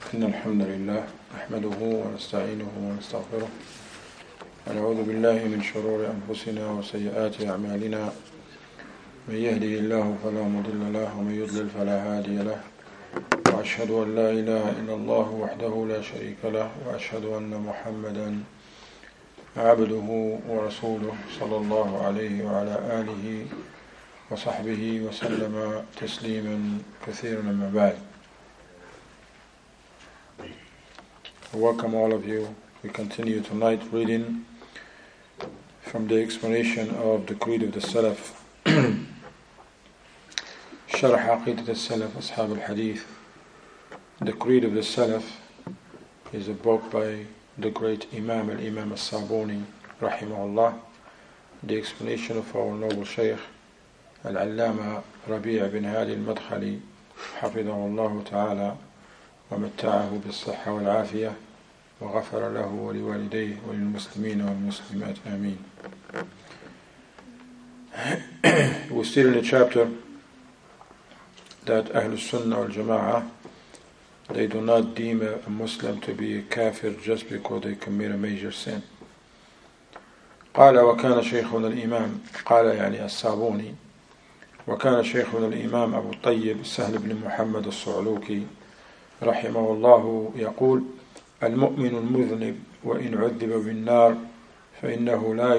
إن الحمد لله نحمده ونستعينه ونستغفره ونعوذ بالله من شرور أنفسنا وسيئات أعمالنا من يهده الله فلا مضل له ومن يضلل فلا هادي له وأشهد أن لا إله إلا الله وحده لا شريك له وأشهد أن محمدا عبده ورسوله صلى الله عليه وعلى آله وصحبه وسلم تسليما كثيرا. أما بعد. Welcome all of you. We continue tonight reading from the explanation of the Creed of the Salaf, Sharh Aqidat al-Salaf, Ashab al-Hadith. The Creed of the Salaf is a book by the great Imam al-Sabuni, rahimahullah. The explanation of our noble Shaykh Al-Allama Rabi' bin Hadi al-Madkhali, hafidhahullah ta'ala, ومتعه بالصحة والعافية وغفر له ولوالديه وللمسلمين والمسلمات آمين. We're still in the chapter that Ahlul Sunnah wal Jama'ah, they do not deem a Muslim to be a kafir just because they commit a major sin. قال وكان شيخنا الإمام، قال يعني الصابوني، وكان شيخنا الإمام أبو الطيب سهل بن محمد الصعلوكي رحمه الله يقول: المؤمن المذنب وإن عذب بالنار فإنه لا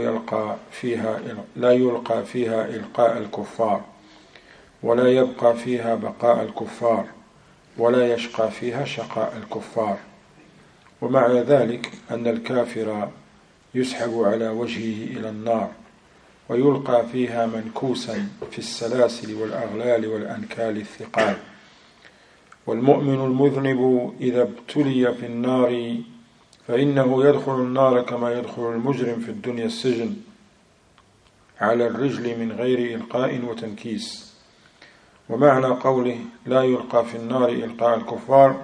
يلقى فيها إلقاء الكفار ولا يبقى فيها بقاء الكفار ولا يشقى فيها شقاء الكفار. ومعنى ذلك أن الكافر يسحب على وجهه إلى النار ويلقى فيها منكوسا في السلاسل والأغلال والأنكال الثقال. والمؤمن المذنب إذا ابتلي في النار فإنه يدخل النار كما يدخل المجرم في الدنيا السجن على الرجل من غير إلقاء وتنكيس. ومعنى قوله لا يلقى في النار إلقاء الكفار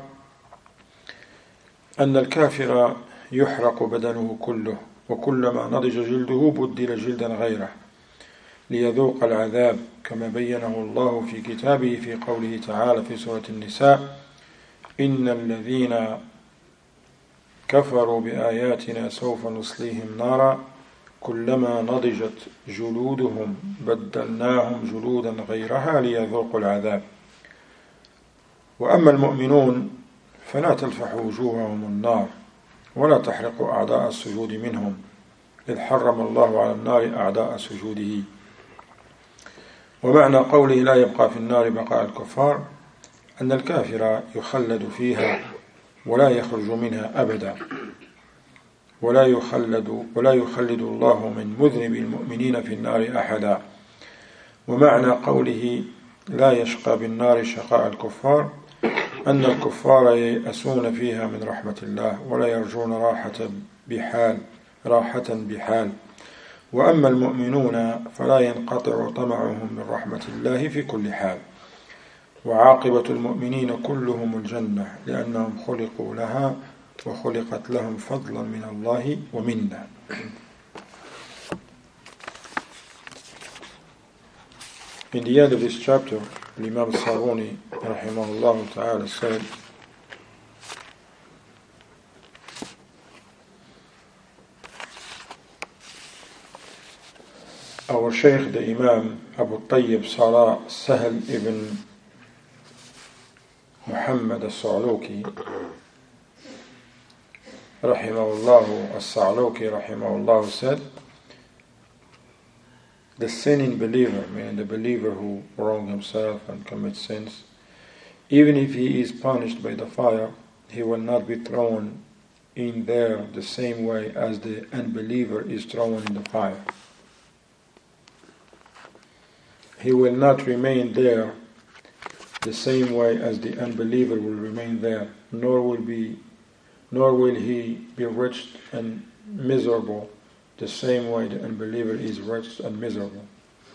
أن الكافر يحرق بدنه كله، وكلما نضج جلده بدل جلدا غيره ليذوق العذاب، كما بينه الله في كتابه في قوله تعالى في سورة النساء: إن الذين كفروا بآياتنا سوف نصليهم نارا كلما نضجت جلودهم بدلناهم جلودا غيرها ليذوقوا العذاب. وأما المؤمنون فلا تلفح وجوههم النار ولا تحرق أعداء السجود منهم، إذ حرم الله على النار أعداء سجوده. ومعنى قوله لا يبقى في النار بقاء الكفار أن الكافر يخلد فيها ولا يخرج منها أبدا، ولا يخلد الله من مذنب المؤمنين في النار أحدا. ومعنى قوله لا يشقى بالنار شقاء الكفار أن الكفار ييأسون فيها من رحمة الله ولا يرجون راحة بحال. وأما المؤمنون فلا ينقطع طمعهم من رحمة الله في كل حال. وعاقبة المؤمنين كلهم الجنة لأنهم خلقوا لها وخلقت لهم فضلا من الله ومنا. In the end of this chapter, Imam Sabuni rahimahullah ta'ala said, our Shaykh, the Imam Abu Tayyib Salah Sahal ibn Muhammad al-Sa'luki rahimahullah al-Sa'luki rahimahullah said, the sinning believer, meaning the believer who wrongs himself and commits sins, even if he is punished by the fire, he will not be thrown in there the same way as the unbeliever is thrown in the fire. He will not remain there the same way as the unbeliever will remain there, nor will he be wretched and miserable the same way the unbeliever is wretched and miserable.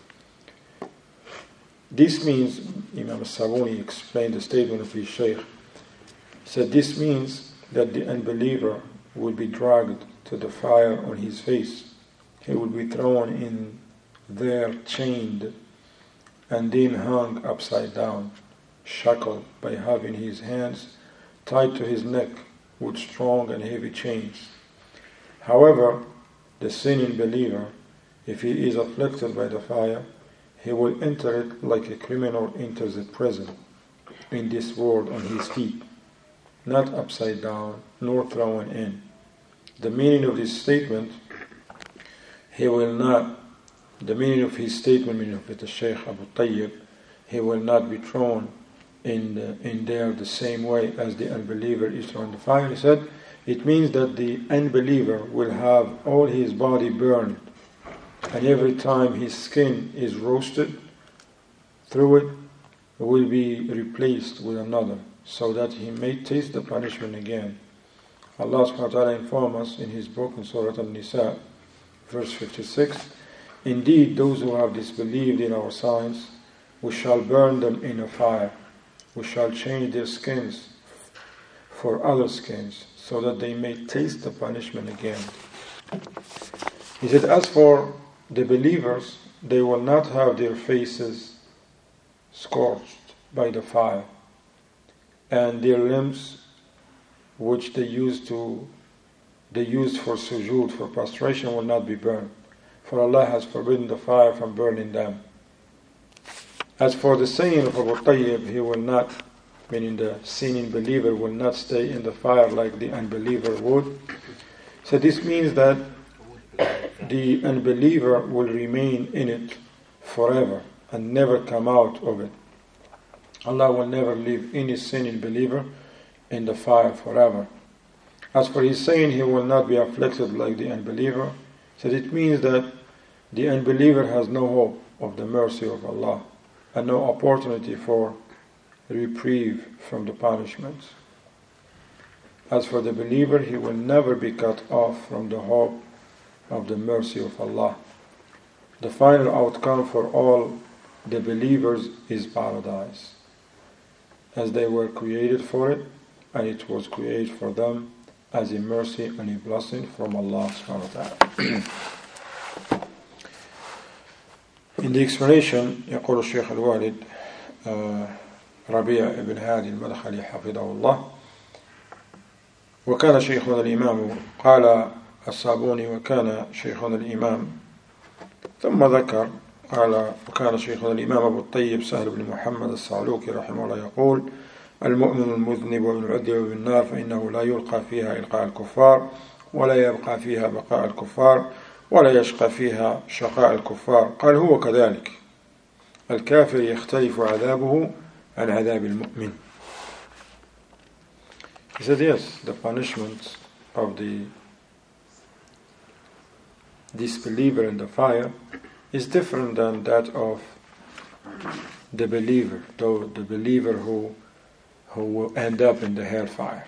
This means, Imam Sabuni explained the statement of his Shaykh, said this means that the unbeliever will be dragged to the fire on his face. He will be thrown in there chained and then hung upside down, shackled by having his hands tied to his neck with strong and heavy chains. However, the sinning believer, if he is afflicted by the fire, he will enter it like a criminal enters a prison in this world on his feet, not upside down, nor thrown in. The meaning of this statement, the meaning of his statement, meaning of the Shaykh Abu Tayyib, he will not be thrown in there the same way as the unbeliever is thrown in the fire. He said, it means that the unbeliever will have all his body burned, and every time his skin is roasted through it, will be replaced with another, so that he may taste the punishment again. Allah subhanahu wa ta'ala informs us in his book in Surah An-Nisa, verse 56, indeed those who have disbelieved in our signs, we shall burn them in a fire. We shall change their skins for other skins, so that they may taste the punishment again. He said, as for the believers, they will not have their faces scorched by the fire, and their limbs, which they used for sujood, for prostration, will not be burned, for Allah has forbidden the fire from burning them. As for the saying of Abu Tayyib, he will not, meaning the sinning believer, will not stay in the fire like the unbeliever would. So this means that the unbeliever will remain in it forever and never come out of it. Allah will never leave any sinning believer in the fire forever. As for his saying he will not be afflicted like the unbeliever, so it means that the unbeliever has no hope of the mercy of Allah and no opportunity for reprieve from the punishments. As for the believer, he will never be cut off from the hope of the mercy of Allah. The final outcome for all the believers is paradise, as they were created for it, and it was created for them as a mercy and a blessing from Allah subhanahu wa ta'ala. In the explanation, يقول الشيخ الوالد ربيع بن هادي المدخلي حفظه الله: وكان شيخنا الإمام، قال الصابوني وكان شيخنا الإمام، ثم ذكر قال وكان شيخنا الإمام أبو الطيب سهل بن محمد الصعلوكي رحمه الله يقول: المؤمن المذنب ومن عذب بالنار فإنه لا يلقى فيها إلقاء الكفار، ولا يبقى فيها بقاء الكفار، ولا يشقى فيها شقاء الكفار. قال هو كذلك، الكافر يختلف عذابه عن عذاب المؤمن. He said, yes, the punishment of the disbeliever in the fire is different than that of the believer, though the believer who will end up in the hellfire.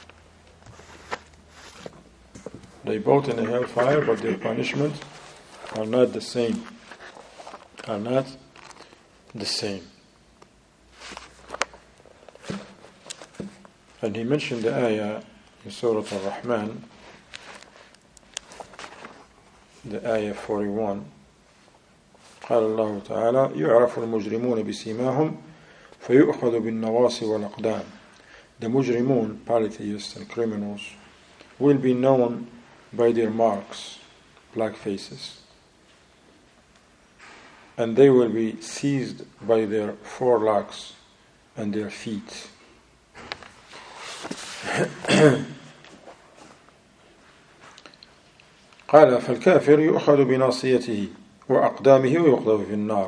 They both in the hellfire, but their punishments are not the same. Are not the same. And he mentioned the ayah in Surah Al-Rahman, the ayah 41. قال الله تعالى: يعرف المجرمون بسيماهم فيؤخذ بالنواصي والأقدام. The mujrimun, polytheists and criminals, will be known by their marks, black faces, and they will be seized by their forelocks and their feet. قال فالكافر يؤخذ بناصيته وأقدامه ويقذف في النار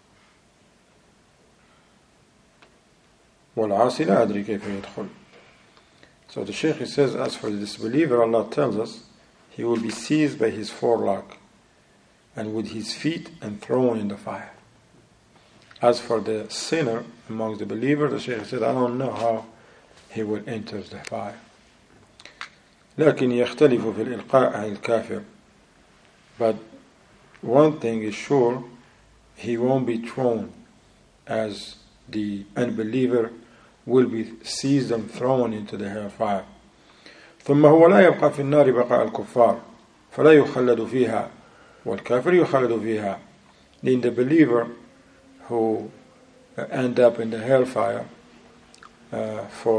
والعاصي لا أدري كيف يدخل. So the Shaykh says, as for the disbeliever, Allah tells us he will be seized by his forelock and with his feet and thrown in the fire. As for the sinner amongst the believers, the Shaykh said, I don't know how he will enter the fire. لكن يختلف في الإلقاء عن الكافر. But one thing is sure, he won't be thrown as the unbeliever will be seized and thrown into the hellfire. ثم هو لا يبقى في النار بقاء الكفار فلا يخلد فيها والكافر يخلد فيها. Then the believer who end up in the hellfire for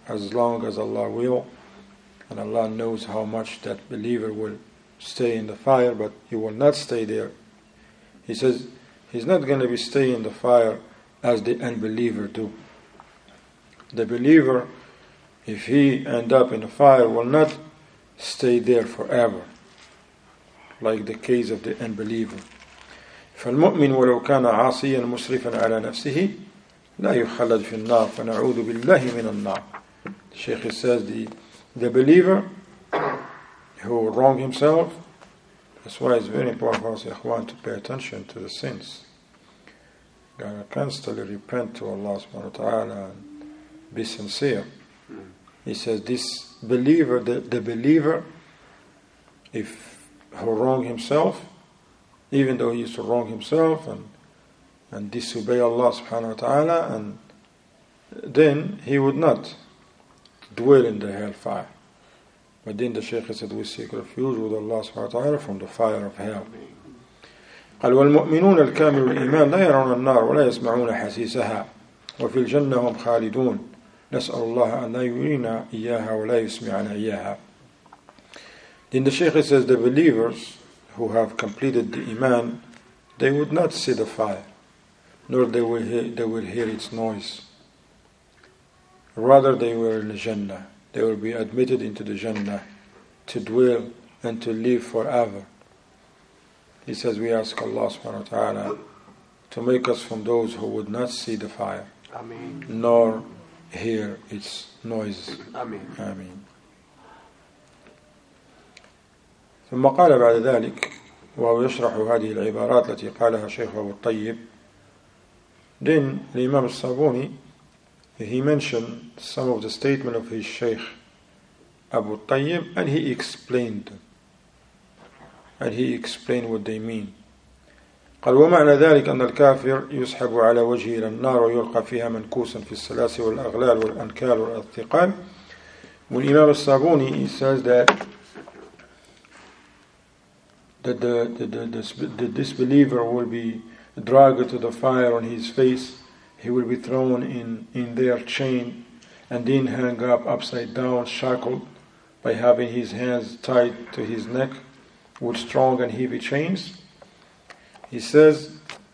as long as Allah will, and Allah knows how much that believer will stay in the fire, but he will not stay there. He says he's not going to be staying in the fire as the unbeliever do. The believer, if he end up in the fire, will not stay there forever, like the case of the unbeliever. فالمؤمن ولو كان عاصيا مسرفا على نفسه لا يخلد في النار فنعوذ بالله من النار. The Shaykh says the believer who wrong himself, that's why it's very important for us to pay attention to the sins. Gotta constantly repent to Allah subhanahu wa ta'ala and be sincere. He says this believer, the believer, if he wrong himself, even though he used to wrong himself and disobey Allah subhanahu wa ta'ala, and then he would not dwell in the hellfire. But then the Shaykh said we seek refuge with Allah subhanahu wa ta'ala from the fire of hell. قال والمؤمنون الكامل الإيمان لا يرون النار ولا يسمعون حسيسها وفي الجنة هم خالدون نسأل الله أن لا يرينا إياها ولا يسمعنا إياها. Then the Shaykh says the believers who have completed the Iman, they would not see the fire, nor they will hear its noise. Rather they were in the Jannah. They will be admitted into the Jannah to dwell and to live forever. He says we ask Allah subhanahu wa ta'ala to make us from those who would not see the fire, Ameen. nor hear its noises. Ameen. آمين. ثم قال بعد ذلك وهو يشرح هذه العبارات التي قالها شيخ أبو الطيب. Then the Imam al-Sabuni, he mentioned some of the statement of his Shaykh Abu al-Tayyib, and he explained what they mean. قال ومعنى ذلك أن الكافر يسحب على وجهه إلى النار ويلقى فيها منكوسا في السلاسل والأغلال والأنكال والأثقال. When Imam al-Sabuni, he says that the disbeliever will be dragged to the fire on his face. He will be thrown in their chain and then hung up upside down, shackled by having his hands tied to his neck with strong and heavy chains. He says,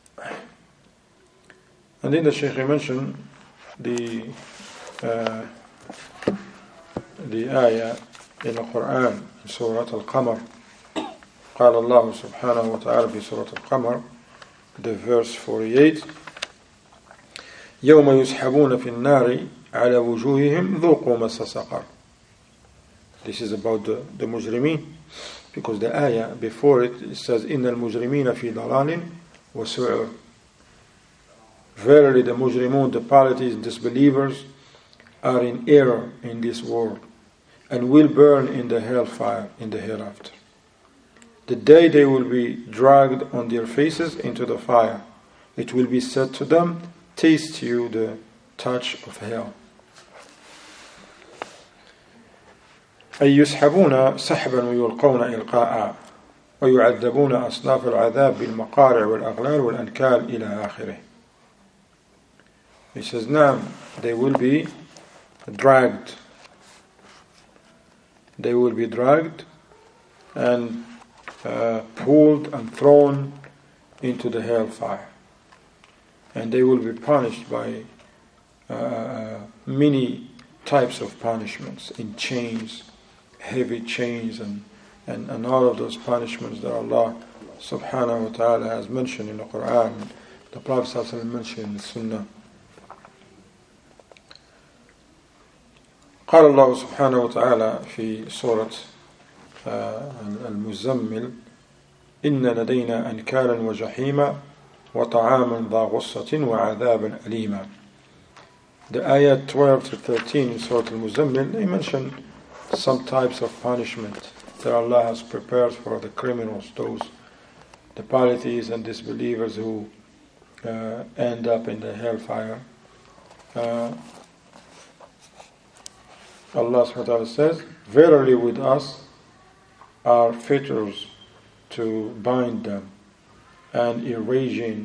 and then the Shaykh mentioned the ayah in the Quran, in Surah Al-Qamar. قال الله سبحانه وتعالى في سورة القمر, the verse 48, يوم يسحبون في النار على وجوههم ذوقوا مس سقر. This is about the mujrimeen, because the ayah before it says إن المجرمين في ضلال وسعر. Verily the mujrimun, the polytheists, disbelievers, are in error in this world and will burn in the hellfire in the hereafter. The day they will be dragged on their faces into the fire, it will be said to them, taste you the touch of hell. أي يسحبون سحبا ويلقون إلقاء ويعذبون أصناف العذاب بالمقارع والأغلال والأنكال إلى آخره. He says, now they will be dragged. They will be dragged and pulled and thrown into the hellfire, and they will be punished by many types of punishments, in chains, heavy chains, and all of those punishments that Allah subhanahu wa ta'ala has mentioned in the Quran, the Prophet sallallahu alaihi wasallam mentioned in the Sunnah. قال الله سبحانه وتعالى في سورة المزمل إن لدينا أنكالا وجحيما وطعاما ذا غصة وعذابا أليما. The ayah 12 to 13 in Surah Al-Muzammil, they mention some types of punishment that Allah has prepared for the criminals, those, the polytheists and disbelievers who end up in the hellfire. Allah subhanahu wa ta'ala says, verily with us are fetters to bind them, and a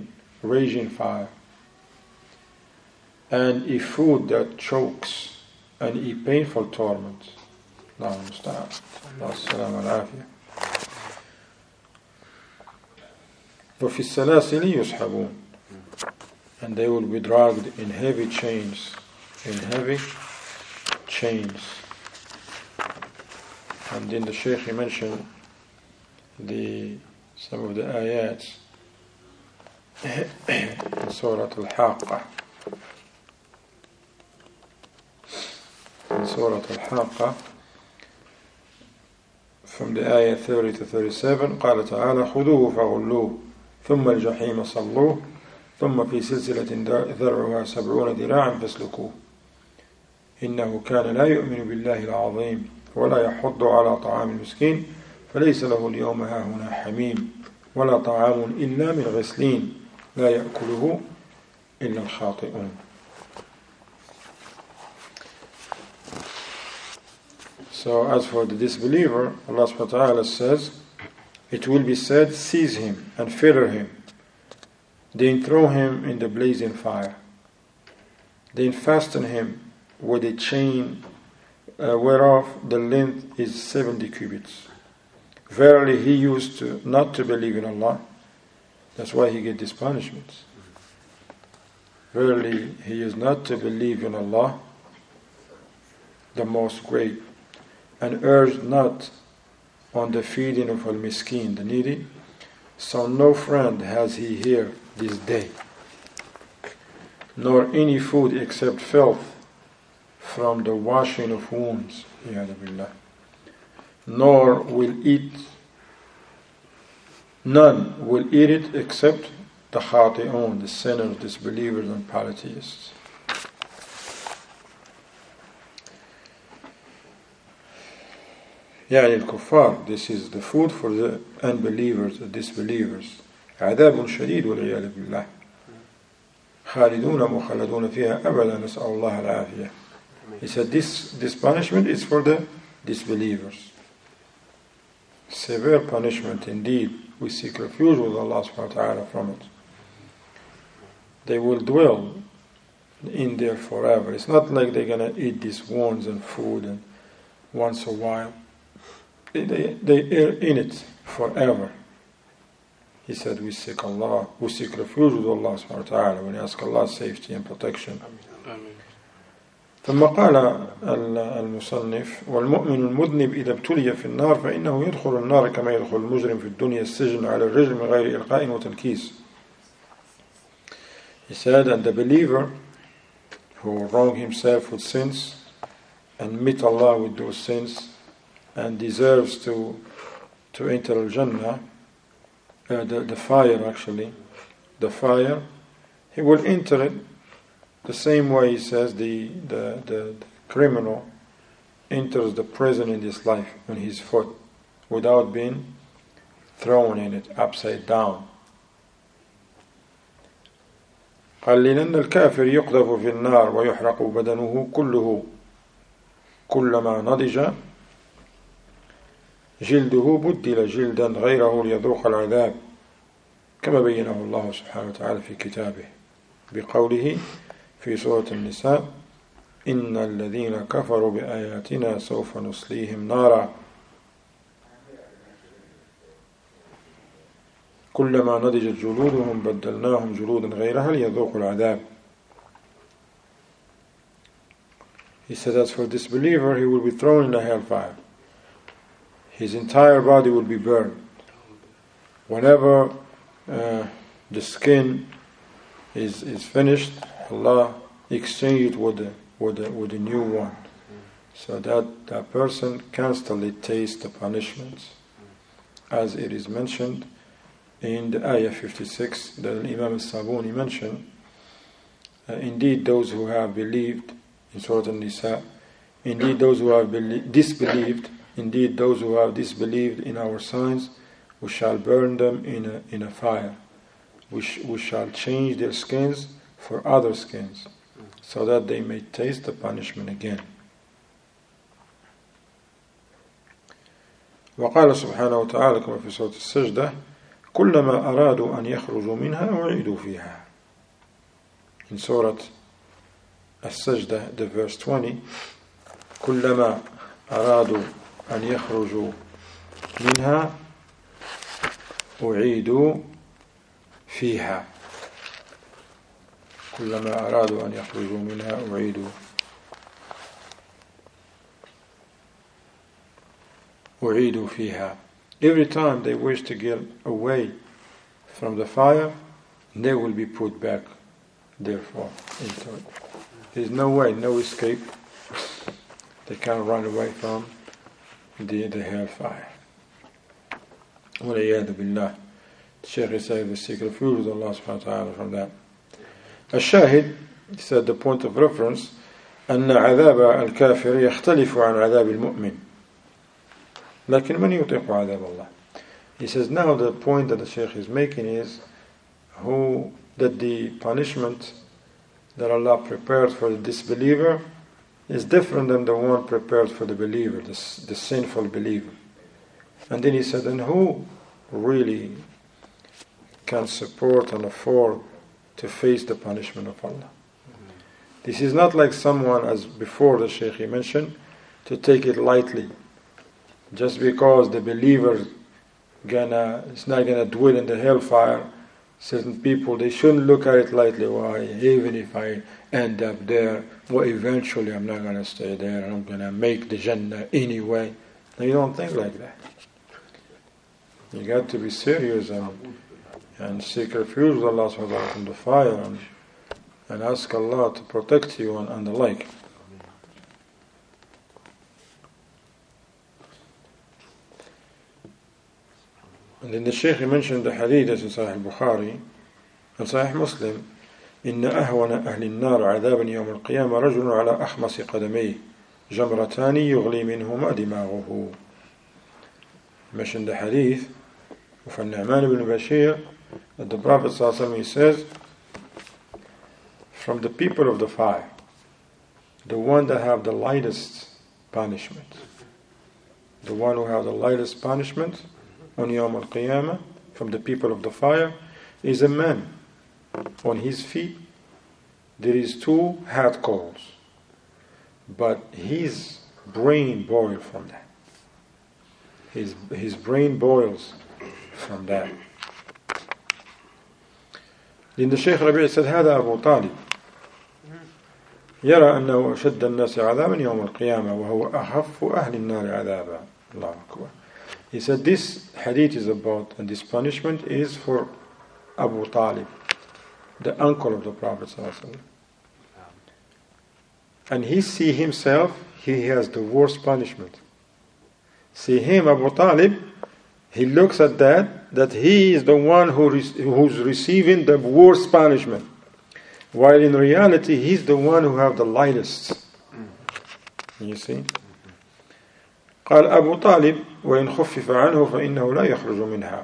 raging fire, and a food that chokes and a painful torment. الله المستعان. الله السلامة والعافية. وفي السلاسل يسحبون, and they will be dragged in heavy chains. And then the Shaykh he mentioned some of the ayats in Surah Al-Haqqa. In Surah Al-Haqqa, from the ayah 30 to 37, قال تعالى خذوه فغلوه ثم الجحيم صلوه ثم في سلسلة ذرعها 70 ذراعا فاسلكوه إنه كان لا يؤمن بالله العظيم ولا يحض على طعام المسكين فليس له اليوم هاهنا حميم ولا طعام إلا من غسلين لا يأكله إلا الخاطئون. So as for the disbeliever, Allah subhanahu wa ta'ala says, it will be said, seize him and fetter him, then throw him in the blazing fire, then fasten him with a chain whereof the length is 70 cubits. Verily he used not to believe in Allah, that's why he gets these punishments. Verily he used not to believe in Allah, the Most Great, and urged not on the feeding of al-miskin, the needy, so no friend has he here this day, nor any food except filth from the washing of wounds, nor none will eat it except the khati'un, the sinners, disbelievers and polytheists. يعني الكفار, this is the food for the unbelievers, the disbelievers. عذاب شديد والعياذ بالله خالدون مخلدون فيها أبدا نسأل الله العافية. He said this punishment is for the disbelievers. Severe punishment indeed. We seek refuge with Allah subhanahu wa ta'ala from it. They will dwell in there forever. It's not like they're going to eat these worms and food and once a while. They are in it forever. He said we seek refuge with Allah subhanahu wa ta'ala when we ask Allah's safety and protection. ثم قال المصنف والمؤمن المذنب إذا ابتلي في النار فإنه يدخل النار كما يدخل المجرم في الدنيا السجن على الرجل من غير إلقاء وتنكيس. He said, and the believer who wrong himself with sins and meet Allah with those sins and deserves to enter Al-Jannah, the fire, he will enter it the same way, he says, the criminal enters the prison in this life on his foot without being thrown in it upside down. قال لأن الكافر يقذف في النار ويحرق بدنه كله كلما نضج جلده بدل جلدا غيره ليذوق العذاب كما بينه الله سبحانه وتعالى في كتابه بقوله في سورة النساء إن الذين كفروا بآياتنا سوف نصليهم نارا كلما نضجت جلودهم بدلناهم جلودا غيرها ليذوقوا العذاب. He said as for this believer, he will be thrown in the hellfire. His entire body will be burned. Whenever the skin is finished, Allah exchange it with a new one, so that person constantly tastes the punishments, as it is mentioned in the ayah 56 that Imam al-Sabuni mentioned. Indeed, those who have believed in Surah An-Nisa, indeed those who have disbelieved, indeed those who have disbelieved in our signs, we shall burn them in a fire. We shall change their skins for other skins, so that they may taste the punishment again. وقال سبحانه وتعالى كما في سورة السجدة كلما أرادوا أن يخرجوا منها أعيدوا فيها. In Surah As-Sajdah, the verse 20, كلما أرادوا أن يخرجوا منها أعيدوا فيها. كلما أرادوا أن يخرجوا منها أعيدوا فيها. Every time they wish to get away from the fire, they will be put back, therefore, into it. There's no way, no escape. They can't run away from the hellfire. وَلَيَّاذُ بِاللَّهِ. The Shaykh is saying, we seek refuge with Allah subhanahu wa ta'ala from that. الشاهد, he said, the point of reference, أن عذاب الكافر يختلف عن عذاب المؤمن. لكن من يطيق عذاب الله. He says now the point that the Shaykh is making is that the punishment that Allah prepared for the disbeliever is different than the one prepared for the believer, the sinful believer. And then he said, and who really can support and afford to face the punishment of Allah? This is not like someone, as before the Shaykh he mentioned, to take it lightly. Just because the believer is not gonna dwell in the hellfire, certain people, they shouldn't look at it lightly. Why? Even if I end up there, well, eventually I'm not gonna stay there, and I'm gonna make the Jannah anyway. No, you don't think like that. You got to be serious and seek refuge with Allah subhanahu wa ta'ala from the fire and ask Allah to protect you and the like. And then the Shaykh mentioned the hadith as in Sahih al-Bukhari and Sahih Muslim, إن أهون أهل النار عذابا يوم القيامة رجل على أخمص قدميه جمرتان يغلي منهما دماغه. Mentioned the hadith of Nu'man ibn Bashir that the Prophet ﷺ, he says, from the people of the fire, the one that have the lightest punishment, the one who have the lightest punishment on Yawm al-Qiyamah from the people of the fire is a man. On his feet there is 2 hot coals, but his brain boils from that. His brain boils from that. Then the Shaykh Rabi' said, هذا أبو طالب يرى أنه أشد الناس عذابا يوم القيامة وهو أخف أهل النار عذابا. الله أكبر. He said this hadith is about, and this punishment is for Abu Talib, the uncle of the Prophet ﷺ. And he see himself, he has the worst punishment. See him, Abu Talib, he looks at that he is the one who's receiving the worst punishment. While in reality, he's the one who have the lightest. You see? قال أبو طالب وإن خفف عنه فإنه لا يخرج منها.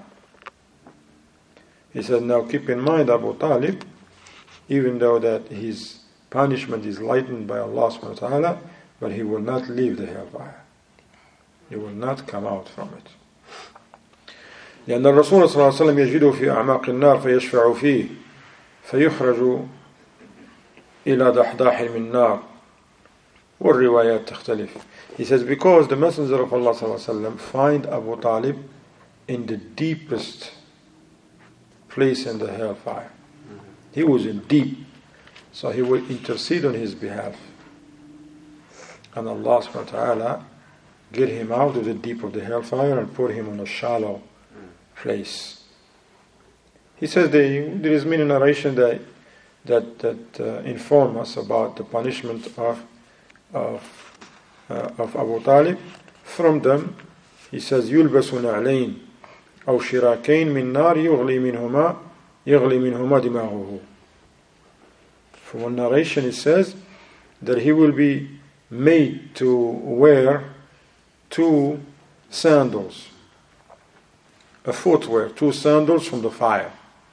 He said, now keep in mind Abu Talib, even though that his punishment is lightened by Allah subhanahu wa ta'ala, but he will not leave the hellfire. He will not come out from it. لأن الرسول صلى الله عليه وسلم يجده في أعماق النار فيشفع فيه فيخرج إلى ضحضاح من نار والروايات تختلف. He says because the Messenger of Allah صلى الله عليه وسلم find Abu Talib in the deepest place in the hellfire. He was in deep, so he will intercede on his behalf, and Allah subhanahu wa ta'ala get him out of the deep of the hellfire and put him on a shallow place. He says there is many narration that inform us about the punishment of Abu Talib. From them, he says, يلبس نعلين أو شراكين من نار يغلي منهما دماغه. From one narration it says that he will be made to wear 2 sandals, a footwear, 2 sandals from the fire.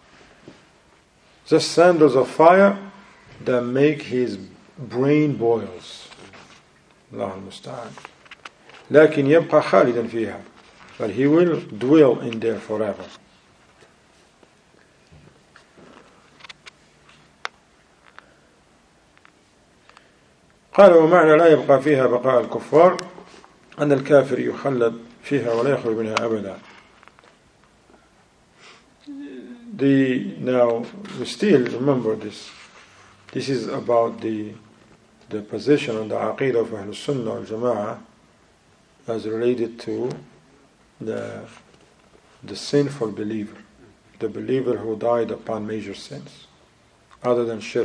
Just sandals of fire that make his brain boils. Allah al-Musta'an. لكن يبقى خالدا فيها, but he will dwell in there forever. قال ومعنى لا يبقى فيها بقاء الكفار أن الكافر يخلد فيها ولا يخرج منها أبدا. Now we still remember this. This is about the position on the Aqidah of Ahlul Sunnah wal Jama'ah as related to the sinful believer, the believer who died upon major sins, other than shirk.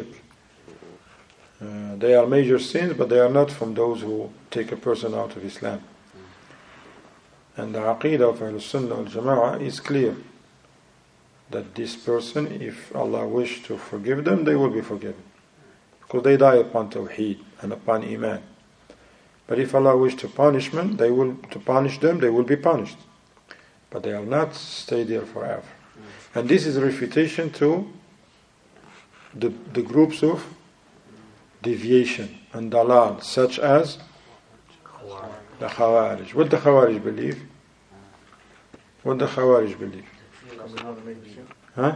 They are major sins, but they are not from those who take a person out of Islam. And the Aqidah of Ahlul Sunnah wal Jama'ah is clear that this person, if Allah wished to forgive them, they will be forgiven, because they die upon Tawheed and upon Iman. But if Allah wished to punish them, they will be punished. But they will not stay there forever. And this is a refutation to the groups of deviation and dalal, such as the Khawarij. What the Khawarij believe? What the Khawarij believe? Huh?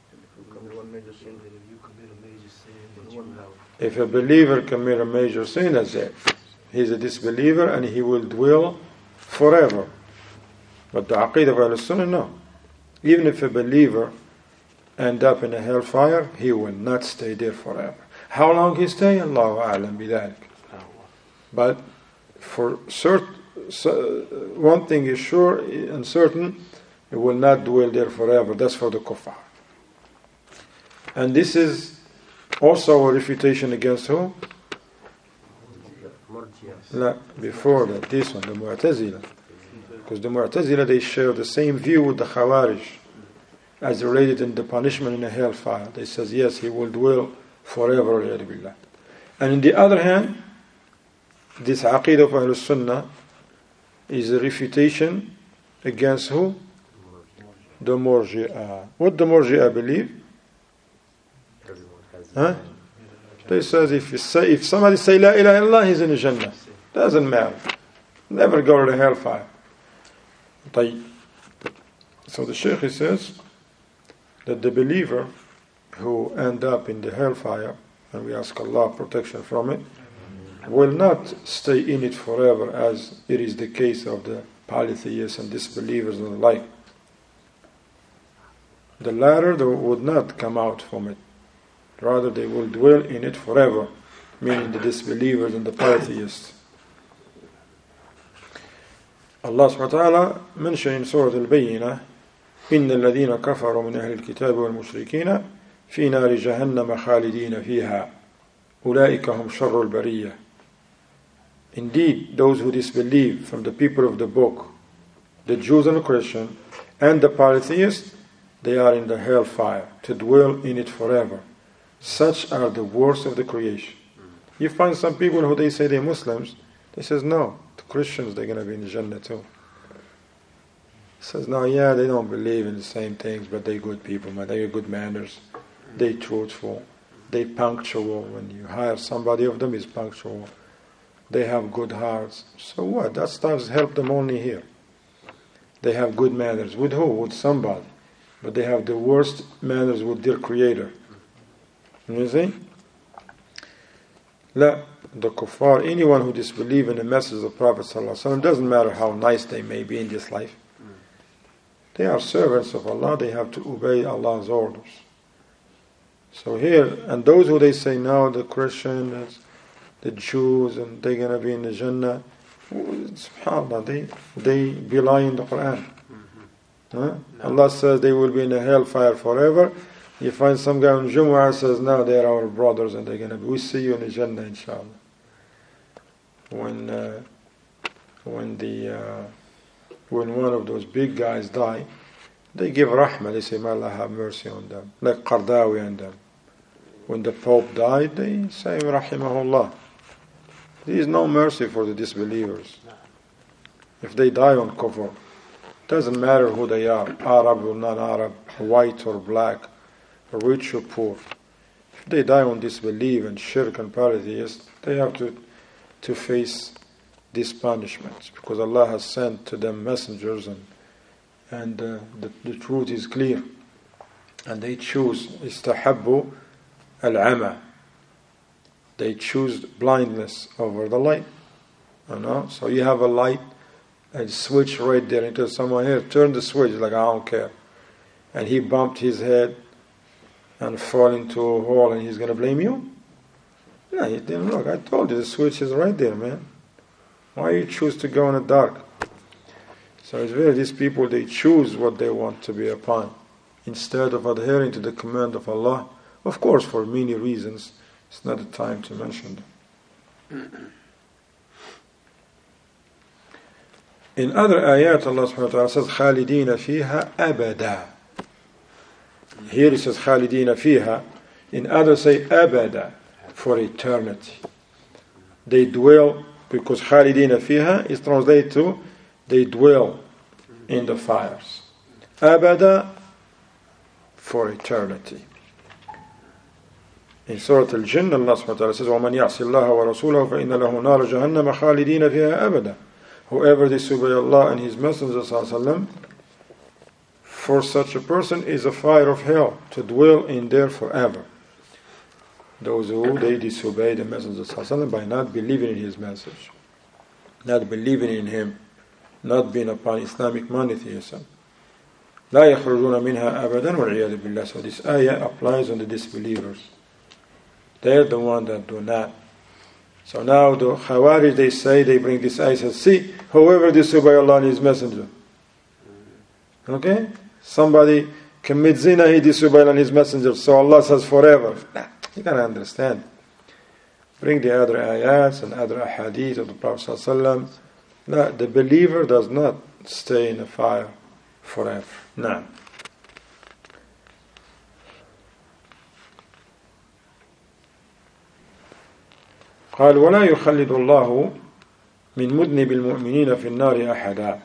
If a believer commit a major sin, that's it. He's a disbeliever and he will dwell forever. But the Aqidah of Ahlul Sunnah, no. Even if a believer end up in a hellfire, he will not stay there forever. How long he stay? Allahu a'lam bidhalik. But for certain, one thing is sure and certain, he will not dwell there forever. That's for the kuffar. And this is also a refutation against who? Before that, this one, the Mu'tazila. Because the Mu'tazila, they share the same view with the Khawarij as related in the punishment in the hellfire. They says, yes, he will dwell forever. And on the other hand, this Aqidah of Ahlul Sunnah is a refutation against who? The Murji'ah. What the Murji'ah believe? Huh? They says if somebody say La ilaha illallah, he's in the Jannah. Doesn't matter. Never go to the hellfire. So the Shaykh, he says that the believer who end up in the hellfire, and we ask Allah protection from it, will not stay in it forever, as it is the case of the polytheists and disbelievers and the like. The latter, they would not come out from it. Rather, they will dwell in it forever, meaning the disbelievers and the polytheists. Allah subhanahu wa ta'ala mentioned in Surah Al-Bayyinah, إِنَّ الَّذِينَ كَفَرُوا مِنْ أَهْلِ الْكِتَابِ وَالْمُشْرِكِينَ فِي نَارِ جَهَنَّمَ خَالِدِينَ فِيهَا أُولَئِكَ هُمْ شَرُّ الْبَرِيَّةِ. Indeed, those who disbelieve from the people of the book, the Jews and the Christians, and the polytheists, they are in the hellfire, to dwell in it forever. Such are the worst of the creation. You find some people who they say they're Muslims, they says no, the Christians, they're going to be in the Jannah too. He says no, yeah, they don't believe in the same things, but they're good people, man. They have good manners, they truthful, they punctual. When you hire somebody of them, is punctual. They have good hearts. So what? That stuff help them only here. They have good manners. With who? With somebody. But they have the worst manners with their Creator. You see? La, the kuffar, anyone who disbelieves in the message of the Prophet ﷺ, doesn't matter how nice they may be in this life. They are servants of Allah, they have to obey Allah's orders. So here, and those who they say now, the Christians, the Jews, and they're going to be in the Jannah, subhanAllah, they belie in the Quran. Huh? Allah says they will be in the hellfire forever. You find some guy on Jumu'ah says, no, they are our brothers and they're going to be, we see you in the Jannah, inshallah. When one of those big guys die, they give rahmah, they say, may Allah have mercy on them. Like Qardawi and them. When the Pope died, they say, rahimahullah. There is no mercy for the disbelievers. If they die on kufr, doesn't matter who they are, Arab or non-Arab, white or black, rich or poor. If they die on disbelief and shirk and polytheism, they have to face these punishments, because Allah has sent to them messengers and the truth is clear, and they choose istahabbu al-ama. they choose blindness over the light. So you have a light, a switch right there, and tell someone here, turn the switch, like I don't care. And he bumped his head and fall into a hole, and he's going to blame you? No, he didn't look. I told you the switch is right there, man. Why you choose to go in the dark? So it's really these people, they choose what they want to be upon instead of adhering to the command of Allah. Of course, for many reasons. It's not the time to mention them. In other ayat, Allah subhanahu wa ta'ala says, خَالِدِينَ فِيهَا أَبَدًا. Here it says, خَالِدِينَ فِيهَا. In others say, أَبَدًا, for eternity. They dwell, because خَالِدِينَ فِيهَا is translated to, they dwell in the fires. أَبَدًا, for eternity. In Surah Al-Jinn, Allah subhanahu wa ta'ala says, وَمَنْ يَعْصِ اللَّهَ وَرَسُولَهُ فَإِنَّ لَهُ نَارَ جَهَنَّمَ خَالِدِينَ فِيهَا أَبَدًا. Whoever disobeys Allah and His Messenger ﷺ, for such a person is a fire of hell, to dwell in there forever. Those who they disobey the Messenger ﷺ by not believing in his message, not believing in him, not being upon Islamic monotheism. لا يخرجون منها أبدا والعياذ بالله. So this ayah applies on the disbelievers. They're the ones that do not. So now the Khawarij, they say, they bring this ayah, say, see, whoever disobeys Allah and His Messenger. Okay? Somebody commits zina, he disobeys Allah and His Messenger, so Allah says forever. Nah, you can't understand. Bring the other ayats and other ahadith of the Prophet ﷺ. No, the believer does not stay in the fire forever. No. قال ولا يخلد الله من مذنب المؤمنين في النار أحدا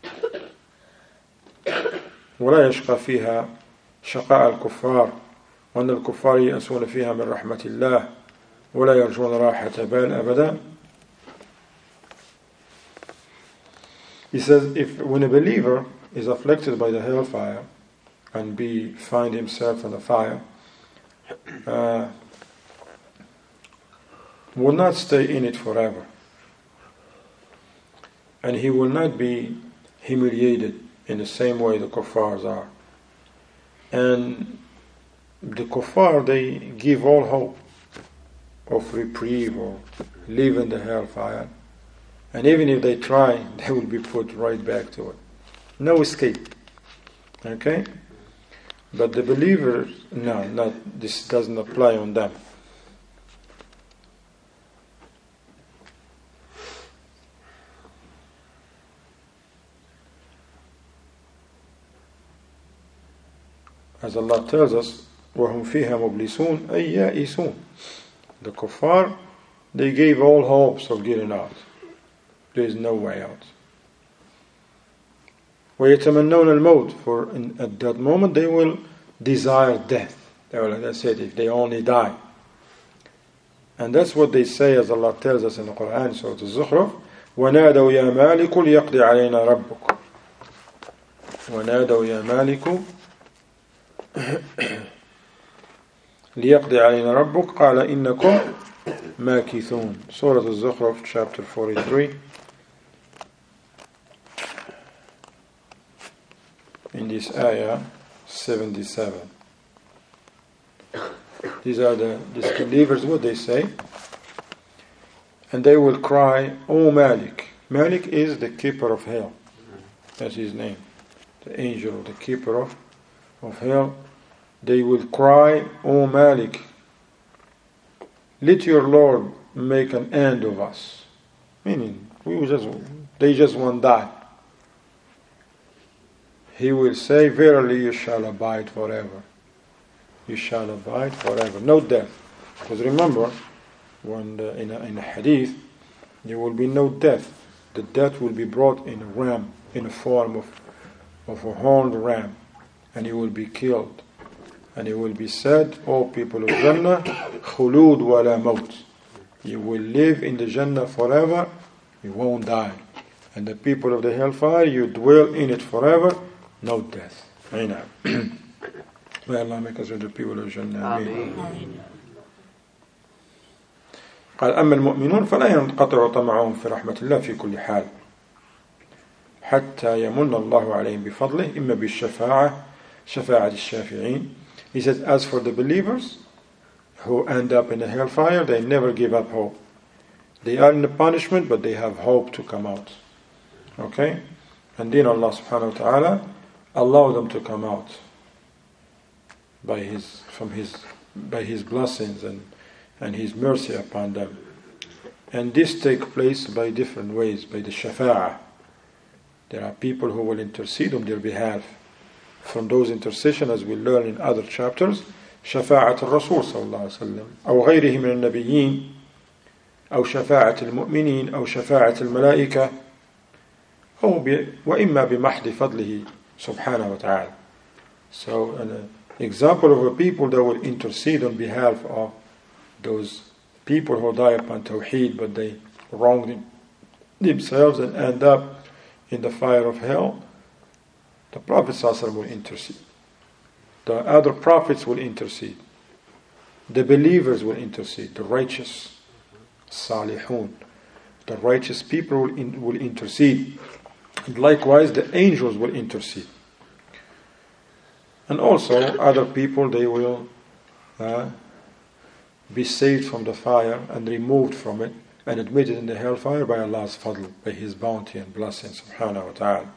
ولا يشقى فيها شقاء الكفار وأن الكفار يأسون فيها من رحمة الله ولا يرجون راحة بال أبدا. He says, if when a believer is afflicted by the hellfire and find himself in the fire, will not stay in it forever, and he will not be humiliated in the same way the kuffars are. And the kuffar, they give all hope of reprieve or live in the hellfire, and even if they try, they will be put right back to it. No escape. Okay? But the believers, no, this doesn't apply on them. As Allah tells us, وَهُمْ فِيهَا مُبْلِسُونَ أَيْ يَائِسُونَ. The kuffar, they gave all hopes of getting out. There is no way out. وَيَتَمَنَّوْنَ الْمَوْتِ. For at that moment they will desire death. They will, like I said, if they only die. And that's what they say, as Allah tells us in the Quran, Surah Al-Zukhruf, وَنَادَوْا يَا مَالِكُ لِيَقْضِ عَلَيْنَا رَبُّكَ. وَنَادَوْا يَا مَالِكُ ليقضي علينا ربك قال إنكم ماكثون. Surah Al-Zukhruf, chapter 43. In this ayah 77. These are the disbelievers, what they say. And they will cry, O Malik. Malik is the keeper of hell. That's his name. The angel, the keeper of hell. They will cry, O Malik, let your Lord make an end of us. Meaning, they just won't die. He will say, verily you shall abide forever. You shall abide forever. No death. Because remember, when in a hadith, there will be no death. The death will be brought in a ram, in a form of a horned ram. And he will be killed. And it will be said, O people of Jannah, khulud wa la maut. You will live in the Jannah forever, you won't die. And the people of the hellfire, you dwell in it forever, no death. Amen. May Allah make us with the people of Jannah. Ameen. قال أما المؤمنون فلا ينقطع طمعهم في رحمة الله في كل حال حتى يمن الله عليهم بفضله إما بالشفاعة شفاعة الشافعين. He says, as for the believers who end up in the hellfire, they never give up hope. They are in the punishment, but they have hope to come out. Okay? And then Allah subhanahu wa ta'ala allow them to come out by His blessings and His mercy upon them. And this takes place by different ways, by the shafa'ah. There are people who will intercede on their behalf. From those intercessions, as we learn in other chapters, شفاعة الرسول صلى الله عليه وسلم أو غيره من النبيين أو شفاعة المؤمنين أو شفاعة الملائكة وإما بمحض فضله سبحانه وتعالى. So an example of a people that will intercede on behalf of those people who die upon Tawheed, but they wrong themselves and end up in the fire of hell. The Prophet ﷺ will intercede. The other prophets will intercede. The believers will intercede. The righteous, salihun, the righteous people will intercede. And likewise, the angels will intercede. And also, other people, they will be saved from the fire and removed from it and admitted in the hellfire by Allah's fadl, by His bounty and blessing, subhanahu wa ta'ala.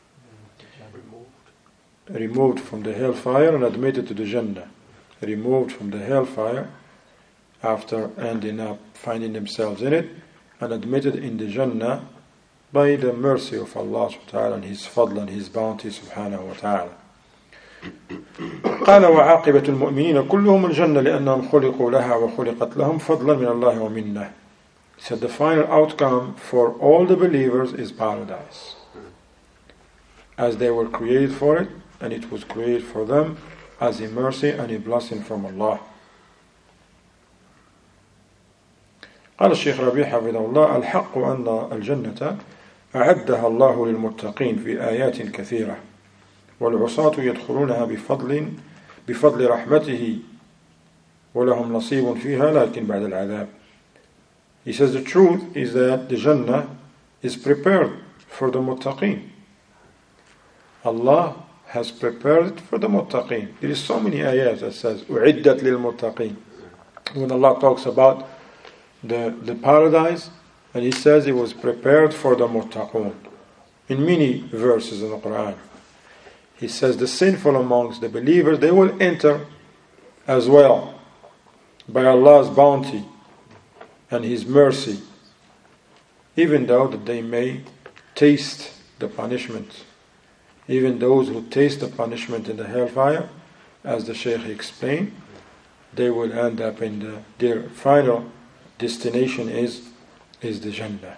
Removed from the hellfire and admitted to the Jannah. Removed from the hellfire after ending up finding themselves in it and admitted in the Jannah by the mercy of Allah subhanahu wa ta'ala and His fadl and His bounty subhanahu wa ta'ala. قال وعاقبة المؤمنين كلهم الجنة لأنهم خلقوا لها وخلقت لهم فضلا من الله ومنه. He said the final outcome for all the believers is paradise, as they were created for it, and it was created for them as a mercy and a blessing from Allah. قال الشيخ ربيع حفظه الله الحق أن الجنة أعدها الله للمتقين في آيات كثيرة والعصاة يدخلونها بفضل رحمته ولهم نصيب فيها لكن بعد العذاب. He says the truth is that the Jannah is prepared for the muttaqeen. Allah has prepared it for the muttaqeen. There is so many ayat that says أُعِدَّتْ لِلْمُتَّقِينَ. When Allah talks about the paradise, and He says it was prepared for the muttaqun. In many verses in the Quran, He says the sinful amongst the believers, they will enter as well by Allah's bounty and His mercy, even though that they may taste the punishment. Even those who taste the punishment in the hellfire, as the Shaykh explained, they will end up in their final destination is the Jannah.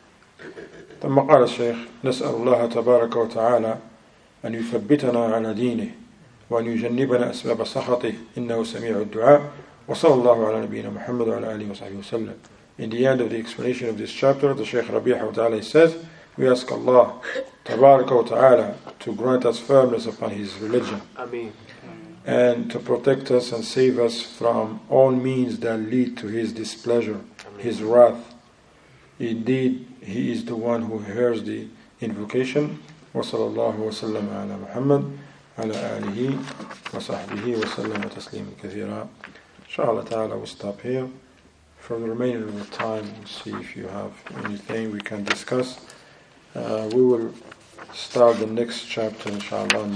ثم قال الشيخ نسأل الله تبارك وتعالى أن يثبتنا على دينه وأن يجنبنا أسباب سخطه إنه سميع الدعاء وصلى الله على نبينا محمد وعلى آله وصحبه وسلم. In the end of the explanation of this chapter, the Shaykh Rabi'ah ta'ala says, we ask Allah Tabaraka wa ta'ala to grant us firmness upon His religion. Ameen. And to protect us and save us from all means that lead to His displeasure, His wrath. Indeed, He is the one who hears the invocation. وصلى الله وسلم على محمد على آله وصحبه وسلم تسليما كثيرا. Inshallah ta'ala we'll stop here. For the remainder of the time, we'll see if you have anything we can discuss. We will start the next chapter inshallah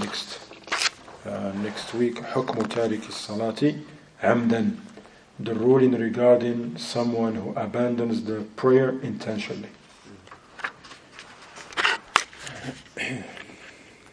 next week. حكم تارك الصلاة عمدا, the ruling regarding someone who abandons the prayer intentionally.